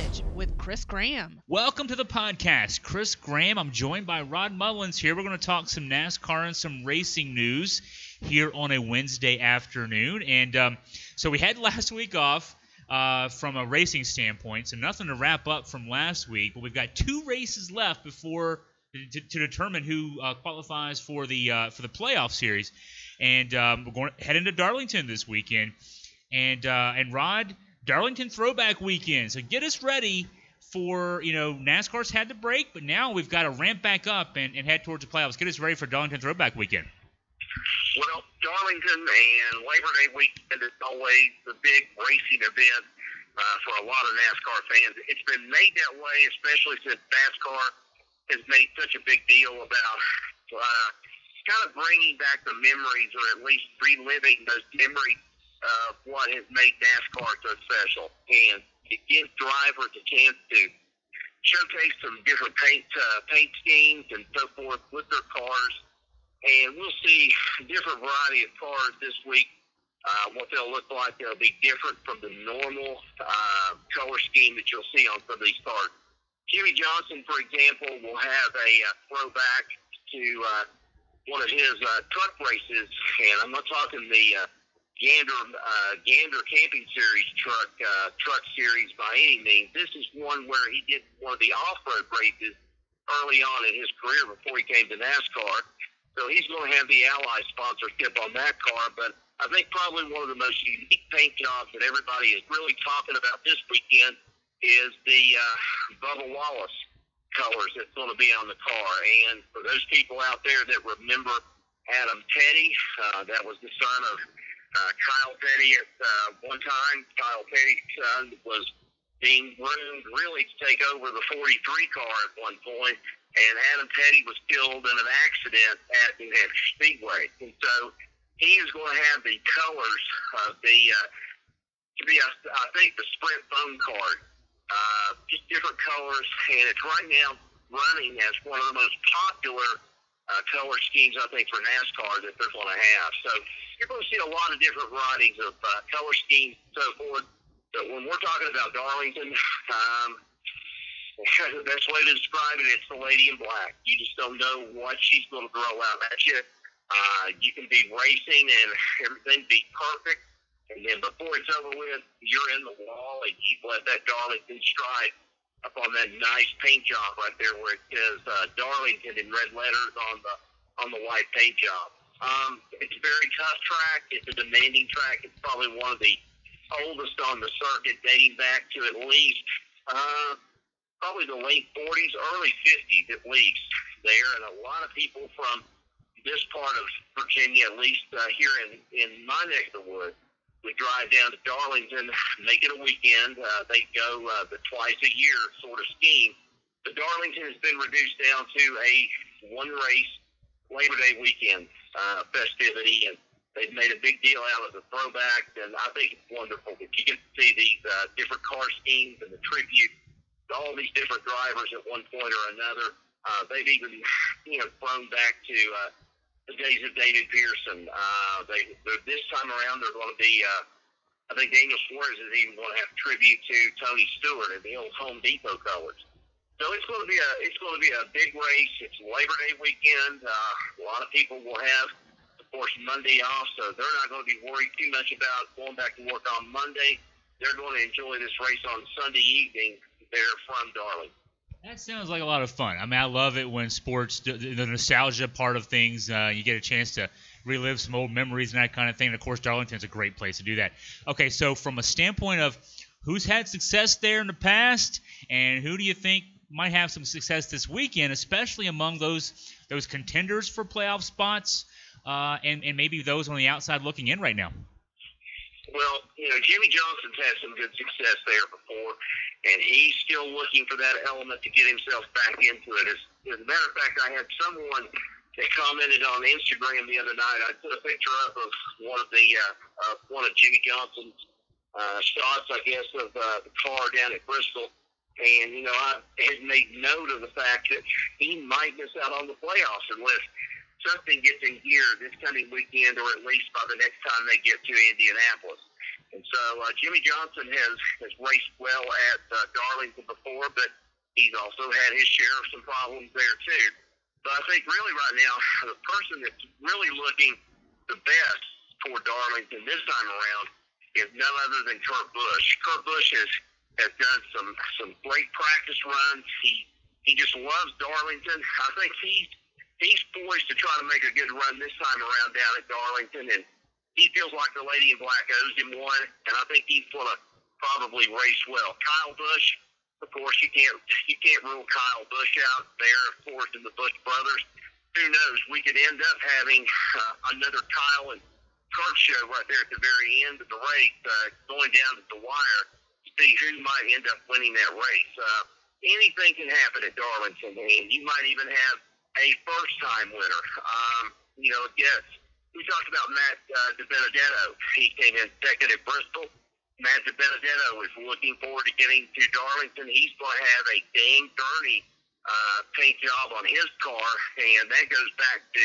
Edge with Chris Graham. Welcome to the podcast. Chris Graham. I'm joined by Rod Mullins here. We're going to talk some NASCAR and some racing news here on a Wednesday afternoon. And so we had last week off from a racing standpoint, so nothing to wrap up from last week. But we've got two races left before to determine who qualifies for the playoff series. And we're going to head into Darlington this weekend. And Rod, Darlington Throwback Weekend. So get us ready for, NASCAR's had the break, but now we've got to ramp back up and head towards the playoffs. Get us ready for Darlington Throwback Weekend. Well, Darlington and Labor Day weekend is always the big racing event for a lot of NASCAR fans. It's been made that way, especially since NASCAR has made such a big deal about kind of bringing back the memories, or at least reliving those memories of what has made NASCAR so special. And it gives drivers a chance to showcase some different paint schemes and so forth with their cars. And we'll see a different variety of cars this week. What they'll look like, they'll be different from the normal color scheme that you'll see on some of these cars. Jimmy Johnson, for example, will have a throwback to one of his truck races. And I'm not talking the Gander Camping Series truck series by any means. This is one where he did one of the off-road races early on in his career before he came to NASCAR. So he's going to have the Ally sponsorship on that car. But I think probably one of the most unique paint jobs that everybody is really talking about this weekend is the Bubba Wallace colors that's going to be on the car. And for those people out there that remember Adam Petty, that was the son of Kyle Petty at one time. Kyle Petty's son was being groomed really to take over the 43 car at one point, and Adam Petty was killed in an accident at New Hampshire Speedway. And so he is going to have the colors of I think the Sprint phone card, just different colors, and it's right now running as one of the most popular color schemes, I think, for NASCAR that they're going to have. So you're going to see a lot of different varieties of color schemes and so forth. So when we're talking about Darlington, the best way to describe it, it's the lady in black. You just don't know what she's going to throw out at you. You can be racing and everything be perfect, and then before it's over with, you're in the wall, and you've let that Darlington stripe up on that nice paint job right there where it says Darlington in red letters on the white paint job. It's a very tough track. It's a demanding track. It's probably one of the oldest on the circuit, dating back to at least probably the late 40s, early 50s at least there. And a lot of people from this part of Virginia, at least here in my neck of the woods, would drive down to Darlington, make it a weekend. They go the twice a year sort of scheme. But Darlington has been reduced down to a one race Labor Day weekend festivity, and they've made a big deal out of the throwback, and I think it's wonderful that you get to see these different car schemes and the tribute to all these different drivers at one point or another. They've even thrown back to the days of David Pearson. This time around, they're going to be, I think Daniel Suarez is even going to have tribute to Tony Stewart in the old Home Depot colors. So it's going to be a big race. It's Labor Day weekend. A lot of people will have, of course, Monday off, so they're not going to be worried too much about going back to work on Monday. They're going to enjoy this race on Sunday evening there from Darlington. That sounds like a lot of fun. I mean, I love it when sports, the nostalgia part of things, you get a chance to relive some old memories and that kind of thing. And, of course, Darlington's a great place to do that. Okay, so from a standpoint of who's had success there in the past and who do you think might have some success this weekend, especially among those contenders for playoff spots and maybe those on the outside looking in right now? Well, Jimmy Johnson's had some good success there before, and he's still looking for that element to get himself back into it. As a matter of fact, I had someone that commented on Instagram the other night. I put a picture up of one of Jimmy Johnson's shots, I guess, of the car down at Bristol. And, I had made note of the fact that he might miss out on the playoffs unless something gets in gear this coming weekend, or at least by the next time they get to Indianapolis. And so Jimmy Johnson has raced well at Darlington before, but he's also had his share of some problems there too. But I think really right now, the person that's really looking the best for Darlington this time around is none other than Kurt Busch. Kurt Busch has done some great practice runs. He just loves Darlington. I think he's poised to try to make a good run this time around down at Darlington, and he feels like the Lady in Black owes him one, and I think he's going to probably race well. Kyle Busch, of course, you can't rule Kyle Busch out there, of course, in the Busch brothers. Who knows? We could end up having another Kyle and Kurt show right there at the very end of the race, going down to the wire to see who might end up winning that race. Anything can happen at Darlington, and you might even have a first-time winner. Yes, we talked about Matt DiBenedetto. He came in second at Bristol. Matt DiBenedetto is looking forward to getting to Darlington. He's going to have a dang dirty paint job on his car, and that goes back to,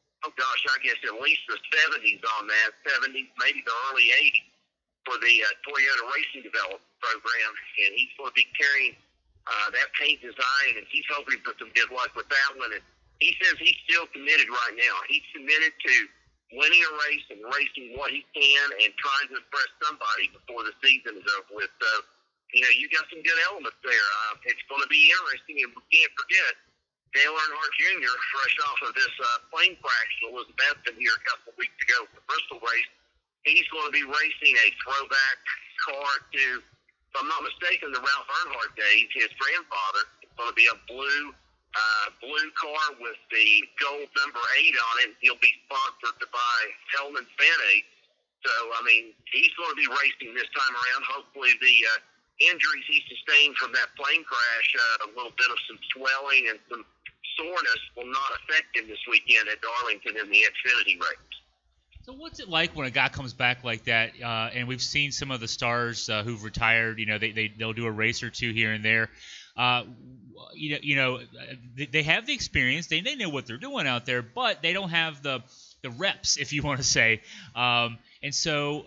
I guess at least the 70s on that, 70s, maybe the early 80s for the Toyota Racing Development Program, and he's going to be carrying that paint design, and he's hoping for some good luck with that one. And he says he's still committed right now. He's committed to winning a race and racing what he can and trying to impress somebody before the season is over with. So, you got some good elements there. It's going to be interesting, and we can't forget Dale Earnhardt Jr., fresh off of this plane crash in Elizabethton here a couple of weeks ago for the Bristol race. He's going to be racing a throwback car to, if I'm not mistaken, the Ralph Earnhardt days, his grandfather. It's going to be a blue car with the gold number 8 on it. He'll be sponsored by Hellman Fan 8. So, he's going to be racing this time around. Hopefully the injuries he sustained from that plane crash, a little bit of some swelling and some soreness will not affect him this weekend at Darlington in the Xfinity race. So what's it like when a guy comes back like that? And we've seen some of the stars who've retired. They'll do a race or two here and there. They have the experience. They know what they're doing out there, but they don't have the reps, if you want to say. And so,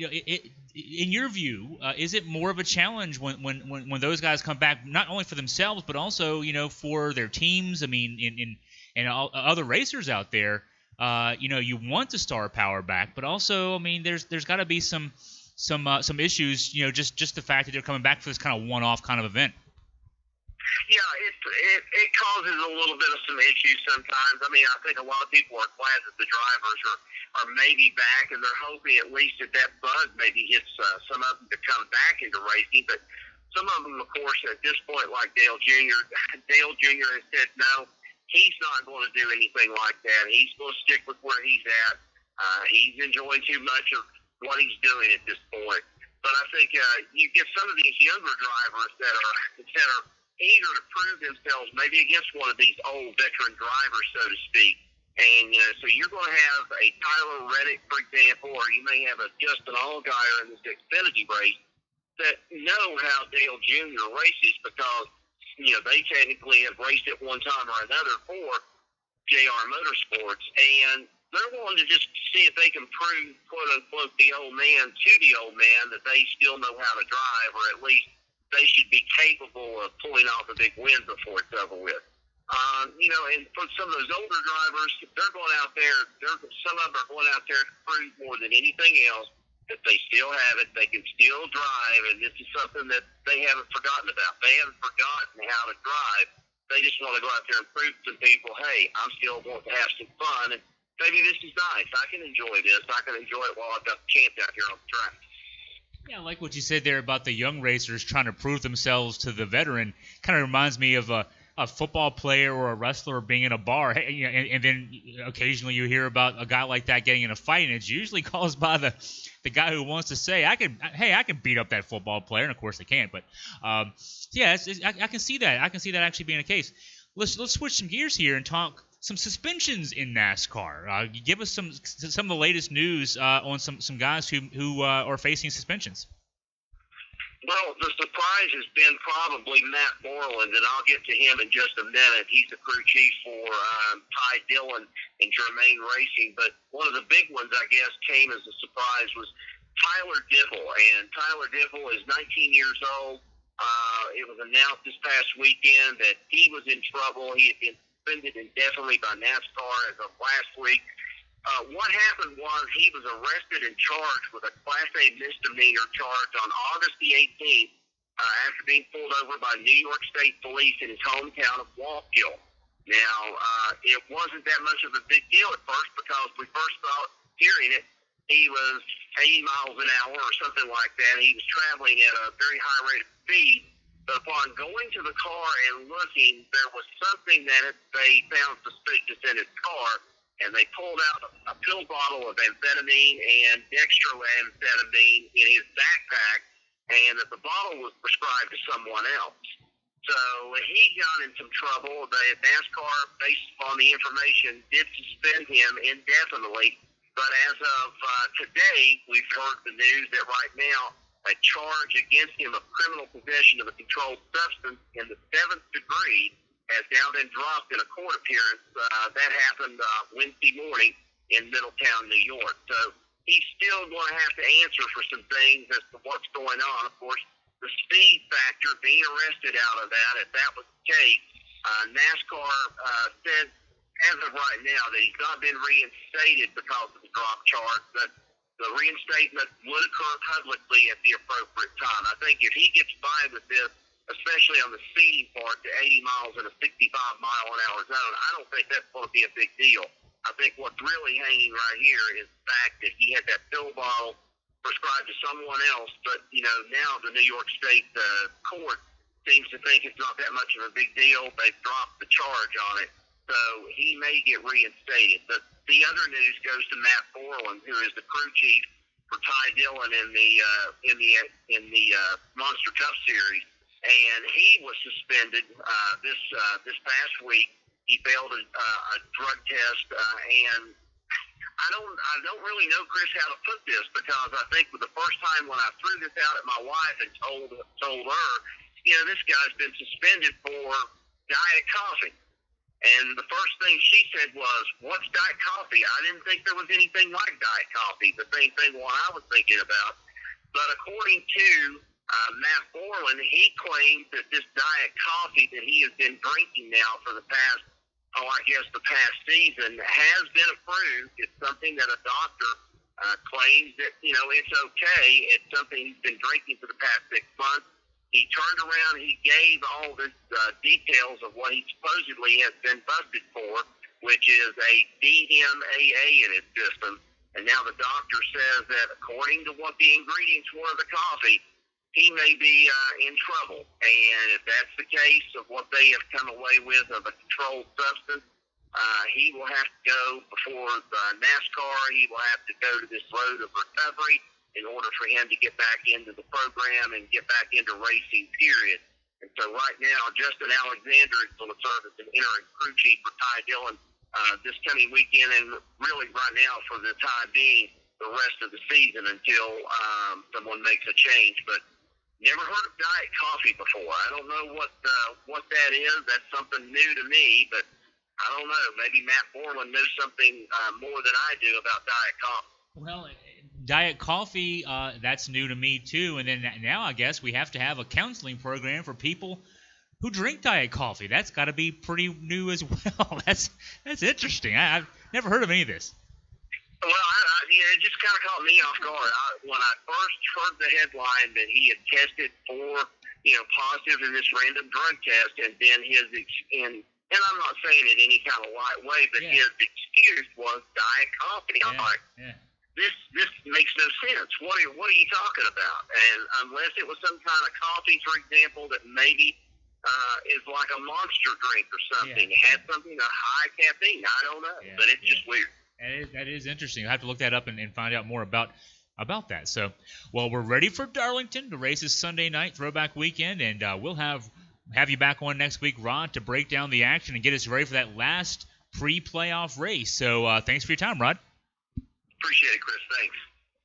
in your view, is it more of a challenge when those guys come back, not only for themselves, but also, for their teams? And all, other racers out there. You want the star power back, but also, there's got to be some issues. Just the fact that they're coming back for this kind of one-off kind of event. Yeah, it causes a little bit of some issues sometimes. I think a lot of people are glad that the drivers are maybe back, and they're hoping at least that bug maybe hits some of them to come back into racing. But some of them, of course, at this point, like Dale Jr. has said no, he's not going to do anything like that. He's going to stick with where he's at. He's enjoying too much of what he's doing at this point. But I think you get some of these younger drivers that are eager to prove themselves, maybe against one of these old veteran drivers, so to speak. And so you're going to have a Tyler Reddick, for example, or you may have a Justin Allgaier in this Xfinity race that know how Dale Jr. races because, they technically have raced it one time or another for JR Motorsports. And they're willing to just see if they can prove, quote-unquote, the old man to the old man that they still know how to drive, or at least they should be capable of pulling off a big win before it's over with. And for some of those older drivers, they're going out there, some of them are going out there to prove more than anything else that they still have it, they can still drive, and this is something that they haven't forgotten about. They haven't forgotten how to drive. They just want to go out there and prove to people, hey, I'm still going to have some fun, and maybe this is nice. I can enjoy this. I can enjoy it while I've got the champ out here on the track. Yeah, I like what you said there about the young racers trying to prove themselves to the veteran. Kind of reminds me of a football player or a wrestler being in a bar, and then occasionally you hear about a guy like that getting in a fight, and it's usually caused by the guy who wants to say, I can beat up that football player, and of course they can't. But I can see that. I can see that actually being the case. Let's switch some gears here and talk some suspensions in NASCAR. Give us some of the latest news on some guys who are facing suspensions. Well, the surprise has been probably Matt Borland, and I'll get to him in just a minute. He's the crew chief for Ty Dillon and Germain Racing. But one of the big ones, I guess, came as a surprise was Tyler Dibble, and Tyler Dibble is 19 years old. It was announced this past weekend that he was in trouble. He had been suspended indefinitely by NASCAR as of last week. What happened was he was arrested and charged with a Class A misdemeanor charge on August the 18th after being pulled over by New York State Police in his hometown of Wallkill. Now, it wasn't that much of a big deal at first because we first thought, hearing it, he was 80 miles an hour or something like that. He was traveling at a very high rate of speed. But upon going to the car and looking, there was something that they found suspicious in his car, and they pulled out a pill bottle of amphetamine and dextroamphetamine in his backpack, and that the bottle was prescribed to someone else. So he got in some trouble. NASCAR, based upon the information, did suspend him indefinitely. But as of today, we've heard the news that right now a charge against him of criminal possession of a controlled substance in the 7th degree has now been dropped in a court appearance. That happened Wednesday morning in Middletown, New York. So he's still going to have to answer for some things as to what's going on. Of course, the speed factor, being arrested out of that, if that was the case, NASCAR said as of right now that he's not been reinstated because of the drop charge, but the reinstatement would occur publicly at the appropriate time. I think if he gets by with this, especially on the speeding part, to 80 miles in a 65-mile-an-hour zone, I don't think that's going to be a big deal. I think what's really hanging right here is the fact that he had that pill bottle prescribed to someone else, but, now the New York State court seems to think it's not that much of a big deal. They've dropped the charge on it, so he may get reinstated. But the other news goes to Matt Borland, who is the crew chief for Ty Dillon in the Monster Cup Series, and he was suspended this past week. He failed a drug test, and I don't really know, Chris, how to put this, because I think for the first time when I threw this out at my wife and told her, this guy's been suspended for Diet Coffee. And the first thing she said was, what's Diet Coffee? I didn't think there was anything like Diet Coffee. The same thing what I was thinking about. But according to Matt Borland, he claims that this Diet Coffee that he has been drinking now for the past season has been approved. It's something that a doctor claims that, it's okay. It's something he's been drinking for the past 6 months. He turned around, he gave all the details of what he supposedly has been busted for, which is a DMAA in his system. And now the doctor says that according to what the ingredients were of the coffee, he may be in trouble. And if that's the case of what they have come away with of a controlled substance, he will have to go before NASCAR. He will have to go to this road of recovery in order for him to get back into the program and get back into racing, period. And so right now, Justin Alexander is going to serve as an interim crew chief for Ty Dillon this coming weekend, and really right now for the time being, the rest of the season until someone makes a change. But never heard of Diet Coffee before. I don't know what that is. That's something new to me, but I don't know. Maybe Matt Borland knows something more than I do about Diet Coffee. Well, Diet Coffee, that's new to me too. And then now I guess we have to have a counseling program for people who drink Diet Coffee. That's got to be pretty new as well. That's interesting. I've never heard of any of this. Well, it just kind of caught me off guard. When I first heard the headline that he had tested for, positive in this random drug test, and then and I'm not saying it any kind of light way, but his excuse was Diet Coffee. I'm like, This makes no sense. What are you talking about? And unless it was some kind of coffee, for example, that maybe is like a monster drink or something, had something of high caffeine. I don't know, but it's just weird. That is interesting. I have to look that up and find out more about that. So, well, we're ready for Darlington. The race is Sunday night, throwback weekend, and we'll have you back on next week, Rod, to break down the action and get us ready for that last pre-playoff race. So, thanks for your time, Rod. Appreciate it, Chris. Thanks.